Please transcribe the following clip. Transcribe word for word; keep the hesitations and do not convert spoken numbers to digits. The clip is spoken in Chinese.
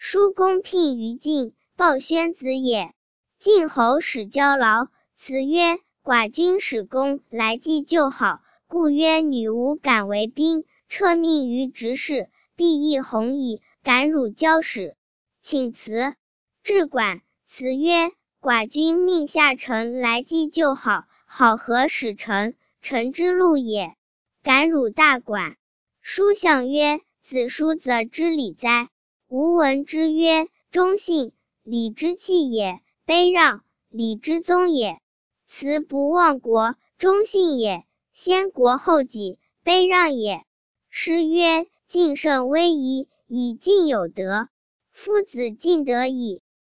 叔公聘于晋，报宣子也。晋侯使交劳，辞曰：寡君使公来祭旧好，故曰女无敢为宾，撤命于执事，必亦弘矣，敢辱交使，请辞。至馆，辞曰：寡君命下臣来祭旧好，好何使臣？臣之路也，敢辱大馆。书相曰：子书则知礼哉？吾闻之曰：忠信，礼之器也；卑让，礼之宗也。辞不忘国，忠信也；先国后己，卑让也。诗曰：晋圣威仪，以晋有德。夫子晋德矣，